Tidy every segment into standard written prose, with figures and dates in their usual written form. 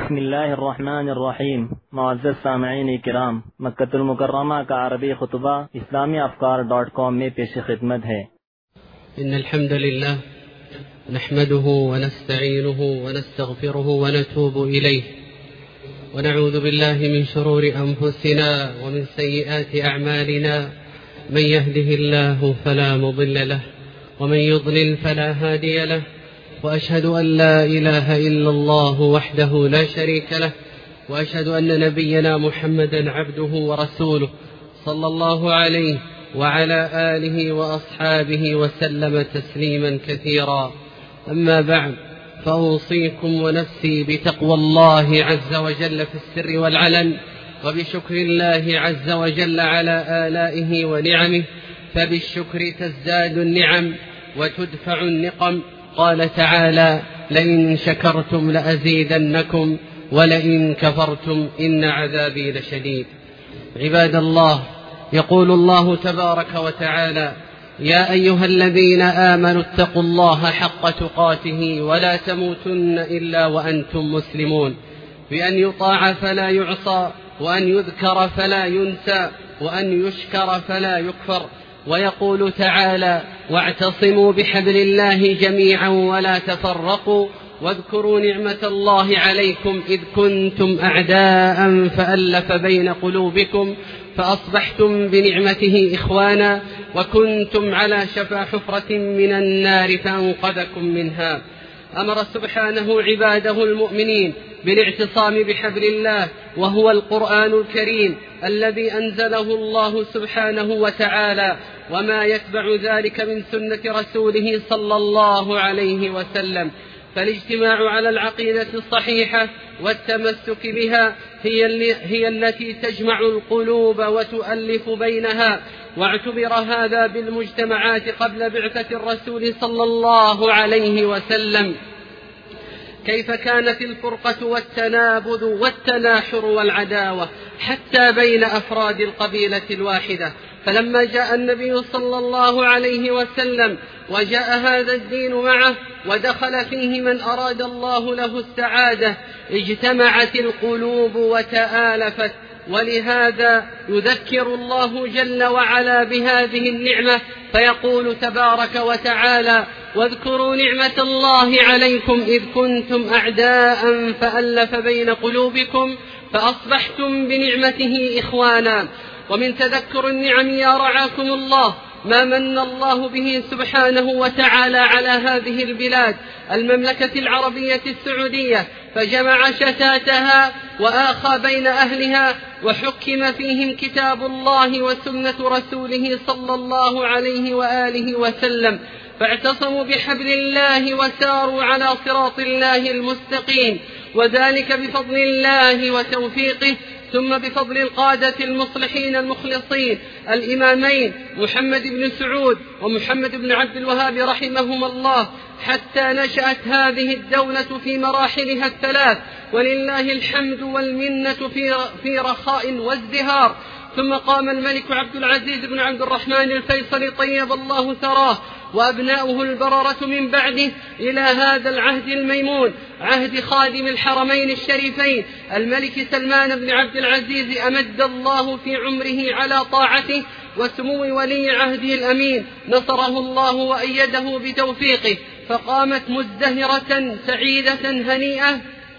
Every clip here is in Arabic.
بسم الله الرحمن الرحیم. معزز سامعین کرام، مکہ المکرمہ کا عربی خطبہ اسلامی افکار.com میں پیش خدمت ہے. إن الحمد لله نحمده ونستعينه ونستغفره ونتوب إليه ونعوذ بالله من شرور أنفسنا ومن سيئات أعمالنا. من يهده الله فلا مضل له ومن يضلل فلا هادي له، وأشهد أن لا إله إلا الله وحده لا شريك له، وأشهد أن نبينا محمدا عبده ورسوله صلى الله عليه وعلى آله وأصحابه وسلم تسليما كثيرا. أما بعد، فأوصيكم ونفسي بتقوى الله عز وجل في السر والعلن، وبشكر الله عز وجل على آلائه ونعمه، فبالشكر تزداد النعم وتدفع النقم. قال تعالى: لئن شكرتم لأزيدنكم ولئن كفرتم إن عذابي لشديد. عباد الله، يقول الله تبارك وتعالى: يا أيها الذين آمنوا اتقوا الله حق تقاته ولا تموتن إلا وأنتم مسلمون، بأن يطاع فلا يعصى، وأن يذكر فلا ينسى، وأن يشكر فلا يكفر. ويقول تعالى: واعتصموا بحبل الله جميعا ولا تفرقوا، واذكروا نعمة الله عليكم إذ كنتم أعداء فألف بين قلوبكم فأصبحتم بنعمته إخوانا، وكنتم على شفا حفرة من النار فأنقذكم منها. أمر سبحانه عباده المؤمنين بالاعتصام بحبل الله، وهو القرآن الكريم الذي أنزله الله سبحانه وتعالى، وما يتبع ذلك من سنة رسوله صلى الله عليه وسلم. فالاجتماع على العقيدة الصحيحة والتمسك بها هي التي تجمع القلوب وتؤلف بينها. واعتبر هذا بالمجتمعات قبل بعثة الرسول صلى الله عليه وسلم، كيف كانت الفرقة والتنابذ والتناحر والعداوة حتى بين أفراد القبيلة الواحدة. فلما جاء النبي صلى الله عليه وسلم وجاء هذا الدين معه ودخل فيه من أراد الله له السعادة، اجتمعت القلوب وتآلفت. ولهذا يذكر الله جل وعلا بهذه النعمة، فيقول تبارك وتعالى: واذكروا نعمة الله عليكم إذ كنتم أعداء فألف بين قلوبكم فأصبحتم بنعمته إخوانا. ومن تذكر النعم يا رعاكم الله ما من الله به سبحانه وتعالى على هذه البلاد، المملكة العربية السعودية، فجمع شتاتها وآخى بين أهلها، وحكم فيهم كتاب الله وسنة رسوله صلى الله عليه وآله وسلم، فاعتصموا بحبل الله وساروا على صراط الله المستقيم، وذلك بفضل الله وتوفيقه، ثم بفضل القادة المصلحين المخلصين الإمامين محمد بن سعود ومحمد بن عبد الوهاب رحمهما الله، حتى نشأت هذه الدولة في مراحلها الثلاث، ولله الحمد والمنة في رخاء وازدهار. ثم قام الملك عبد العزيز بن عبد الرحمن الفيصلي طيب الله ثراه وأبناؤه البررة من بعده إلى هذا العهد الميمون، عهد خادم الحرمين الشريفين الملك سلمان بن عبد العزيز، أمد الله في عمره على طاعته، وسمو ولي عهده الأمين نصره الله وأيده بتوفيقه، فقامت مزدهرة سعيدة هنيئة.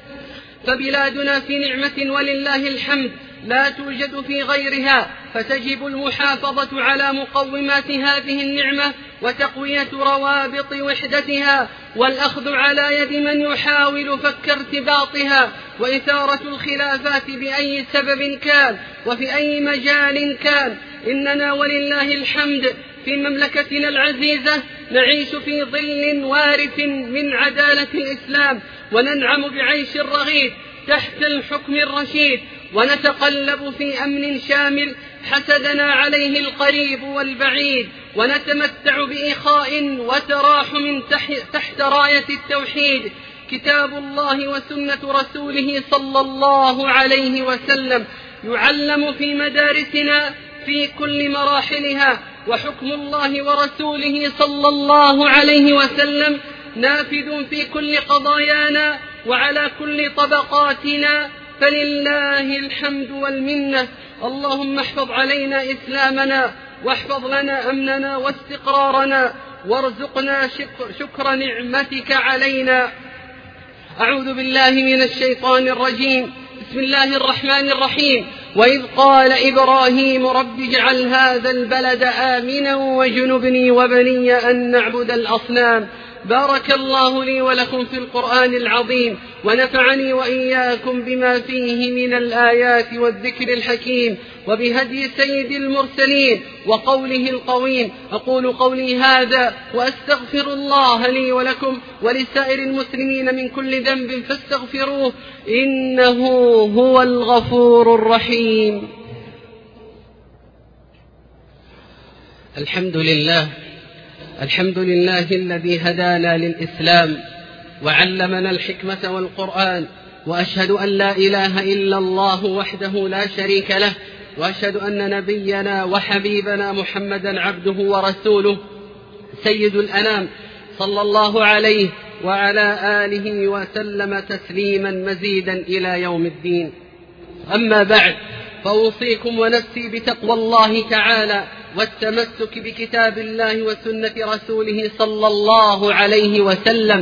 فبلادنا في نعمة ولله الحمد لا توجد في غيرها، فتجب المحافظة على مقومات هذه النعمة وتقوية روابط وحدتها، والأخذ على يد من يحاول فك ارتباطها وإثارة الخلافات بأي سبب كان وفي أي مجال كان. إننا ولله الحمد في مملكتنا العزيزة نعيش في ظل وارف من عدالة الإسلام، وننعم بعيش رغيد تحت الحكم الرشيد، ونتقلب في أمن شامل حسدنا عليه القريب والبعيد، ونتمتع بإخاء وتراحم تحت راية التوحيد. كتاب الله وسنة رسوله صلى الله عليه وسلم يعلم في مدارسنا في كل مراحلها، وحكم الله ورسوله صلى الله عليه وسلم نافذ في كل قضايانا وعلى كل طبقاتنا، فلله الحمد والمنة. اللهم احفظ علينا إسلامنا، واحفظ لنا أمننا واستقرارنا، وارزقنا شكر نعمتك علينا. أعوذ بالله من الشيطان الرجيم. بسم الله الرحمن الرحيم. وإذ قال إبراهيم رب اجعل هذا البلد آمنا واجنبني وبني أن نعبد الأصنام. بارك الله لي ولكم في القرآن العظيم، ونفعني وإياكم بما فيه من الآيات والذكر الحكيم، وبهدي سيد المرسلين وقوله القويم. أقول قولي هذا وأستغفر الله لي ولكم ولسائر المسلمين من كل ذنب فاستغفروه، إنه هو الغفور الرحيم. الحمد لله الذي هدانا للإسلام وعلمنا الحكمة والقرآن، وأشهد أن لا إله إلا الله وحده لا شريك له، وأشهد أن نبينا وحبيبنا محمدا عبده ورسوله سيد الأنام، صلى الله عليه وعلى آله وسلم تسليما مزيدا إلى يوم الدين. أما بعد، فأوصيكم ونفسي بتقوى الله تعالى والتمسك بكتاب الله وسنة رسوله صلى الله عليه وسلم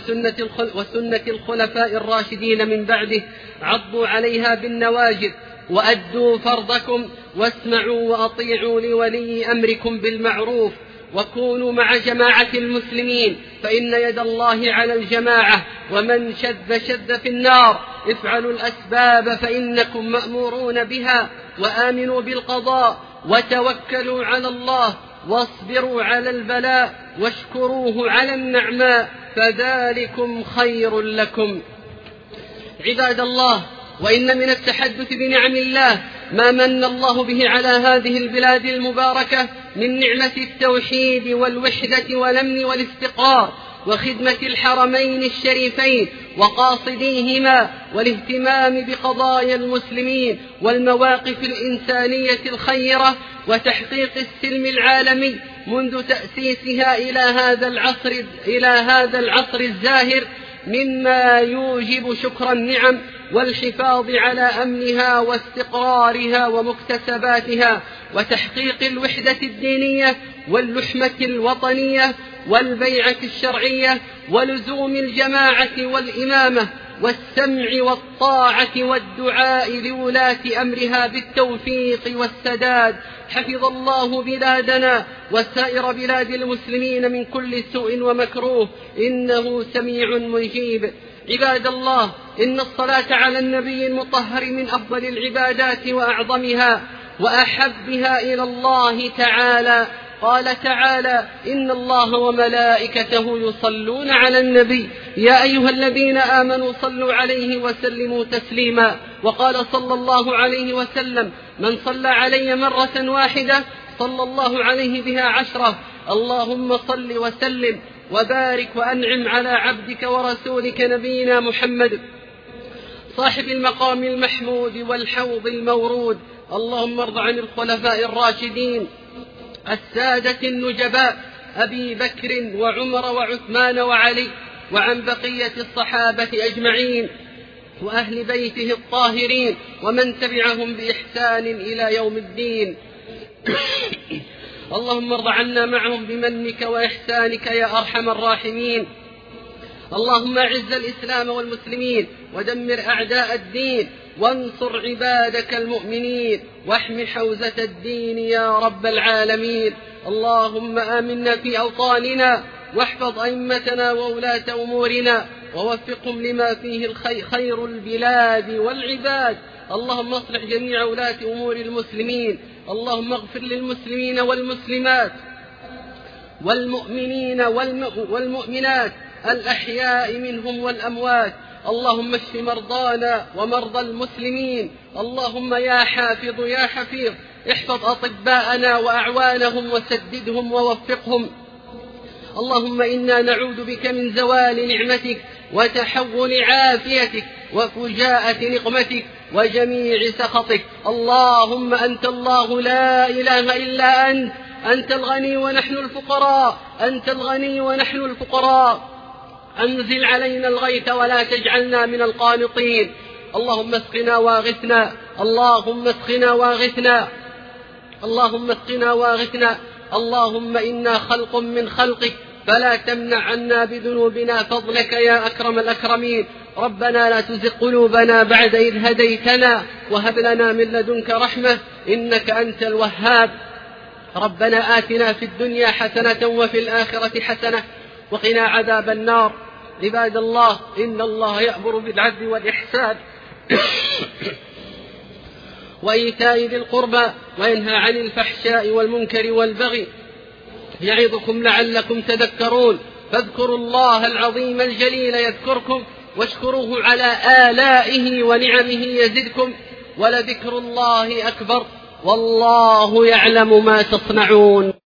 وسنة الخلفاء الراشدين من بعده. عضوا عليها بالنواجذ وأدوا فرضكم، واسمعوا وأطيعوا لولي أمركم بالمعروف، وكونوا مع جماعة المسلمين، فإن يد الله على الجماعة، ومن شذ في النار. افعلوا الأسباب فإنكم مأمورون بها، وآمنوا بالقضاء، وتوكلوا على الله، واصبروا على البلاء، واشكروه على النعماء، فذلكم خير لكم. عباد الله، وإن من التحدث بنعم الله ما من الله به على هذه البلاد المباركة من نعمة التوحيد والوحدة والأمن والاستقرار، وخدمة الحرمين الشريفين وقاصديهما، والاهتمام بقضايا المسلمين والمواقف الإنسانية الخيرة، وتحقيق السلم العالمي منذ تأسيسها إلى هذا العصر الزاهر، مما يوجب شكر النعم والحفاظ على أمنها واستقرارها ومكتسباتها، وتحقيق الوحدة الدينية واللحمة الوطنية والبيعة الشرعية، ولزوم الجماعة والإمامة، والسمع والطاعة والدعاء لولاة أمرها بالتوفيق والسداد. حفظ الله بلادنا وسائر بلاد المسلمين من كل سوء ومكروه، إنه سميع مجيب. عباد الله، إن الصلاة على النبي المطهر من أفضل العبادات وأعظمها وأحبها إلى الله تعالى. قال تعالى: إن الله وملائكته يصلون على النبي يا أيها الذين آمنوا صلوا عليه وسلموا تسليما. وقال صلى الله عليه وسلم: من صلى علي مرة واحدة صلى الله عليه بها 10. اللهم صل وسلم وبارك وأنعم على عبدك ورسولك نبينا محمد صاحب المقام المحمود والحوض المورود. اللهم ارض عن الخلفاء الراشدين السادة النجباء أبي بكر وعمر وعثمان وعلي، وعن بقية الصحابة أجمعين، وأهل بيته الطاهرين، ومن تبعهم بإحسان إلى يوم الدين. اللهم ارض عنا معهم بمنك وإحسانك يا أرحم الراحمين. اللهم أعز الإسلام والمسلمين، ودمر أعداء الدين، وانصر عبادك المؤمنين، واحم حوزة الدين يا رب العالمين. اللهم آمنا في أوطاننا، واحفظ أئمتنا وولاة أمورنا، ووفقهم لما فيه خير البلاد والعباد. اللهم اصلح جميع ولاة أمور المسلمين. اللهم اغفر للمسلمين والمسلمات والمؤمنين والمؤمنات الأحياء منهم والأموات. اللهم اشف مرضانا ومرضى المسلمين. اللهم يا حافظ يا حفيظ احفظ أطباءنا وأعوانهم وسددهم ووفقهم. اللهم إنا نعوذ بك من زوال نعمتك وتحول عافيتك وفجاءة نقمتك وجميع سخطك. اللهم أنت الله لا إله إلا أنت، أنت الغني ونحن الفقراء، أنت الغني ونحن الفقراء. أنزل علينا الغيث ولا تجعلنا من القانطين. اللهم اسقنا واغثنا، اللهم اسقنا واغثنا، اللهم اسقنا واغثنا. اللهم إنا خلق من خلقك فلا تمنع عنا بذنوبنا فضلك يا أكرم الأكرمين. ربنا لا تزغ قلوبنا بعد إذ هديتنا وهب لنا من لدنك رحمة إنك أنت الوهاب. ربنا آتنا في الدنيا حسنة وفي الآخرة حسنة وقنا عذاب النار. عباد الله، إن الله يأمر بالعدل والإحسان وإيتاء ذي القربى وينهى عن الفحشاء والمنكر والبغي يعظكم لعلكم تذكرون. فاذكروا الله العظيم الجليل يذكركم واشكروه على آلائه ونعمه يزدكم ولذكر الله أكبر والله يعلم ما تصنعون.